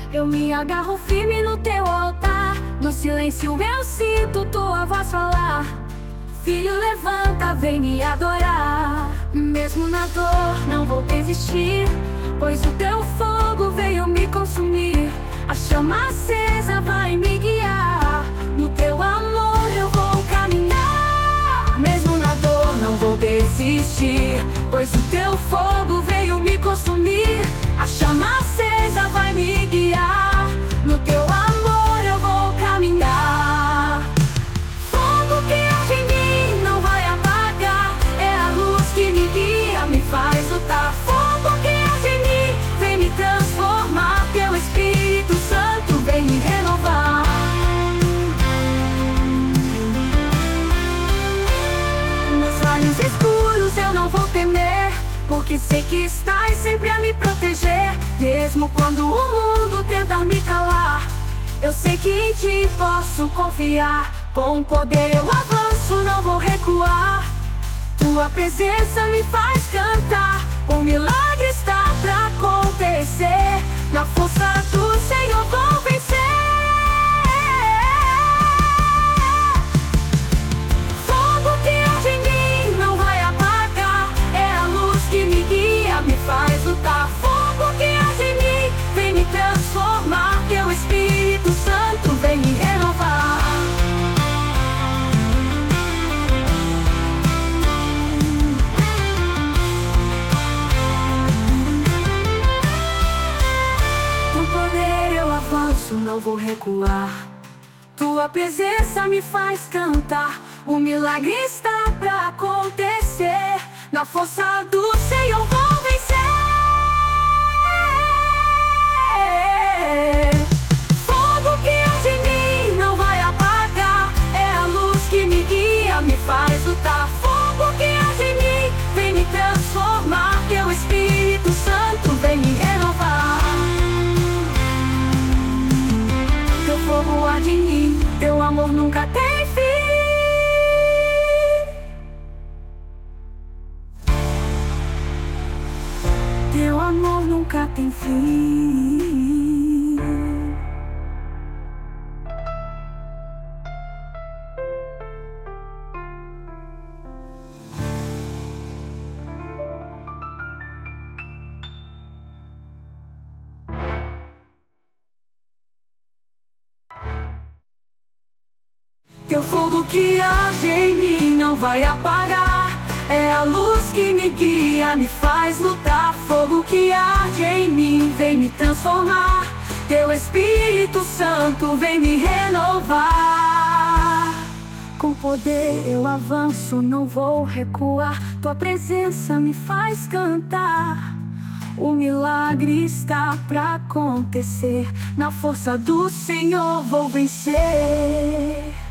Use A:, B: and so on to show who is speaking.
A: Eu me agarro firme no teu altar. No silêncio eu sinto tua voz falar: filho, levanta, vem me adorar. Mesmo na dor não vou desistir, pois o teu fogo veio me consumir. A chama acesa vai me guiar, no teu amor eu vou caminhar. Mesmo na dor não vou desistir, pois o teu fogo veio me consumir. A chama acesa vai me guiar, no teu amor eu vou caminhar. Fogo que arde em mim não vai apagar, é a luz que me guia, me faz lutar. Fogo que arde em mim vem me transformar, teu Espírito Santo vem me renovar. Nos vales escuros eu não vou temer, porque sei que estás sempre a me proteger. Mesmo quando o mundo tenta me calar, eu sei que em ti posso confiar. Com poder eu avanço, não vou recuar. Tua presença me faz cantar, um milagre está pra acontecer. Na força do Senhor vou vencer. Fogo que arde em mim não vai apagar, é a luz que me guia, me faz lutar. Fogo que arde em mim vem me transformar, teu Espírito Santo vem me renovar. Com poder eu avanço, não vou recuar. Tua presença me faz cantar, um milagre está pra acontecer. Na força do Senhor vou vencer. Fogo que arde em mim não vai apagar, é a luz que me guia, me faz lutar. Fogo que arde em mim vem me transformar, teu Espírito Santo vem me renovar. Teu fogo arde em mim, teu amor nunca tem fim. Teu amor nunca tem fim. Teu fogo que arde em mim não vai apagar, é a luz que me guia, me faz lutar. Fogo que arde em mim vem me transformar, teu Espírito Santo vem me renovar. Com poder eu avanço, não vou recuar. Tua presença me faz cantar, o milagre está pra acontecer. Na força do Senhor vou vencer.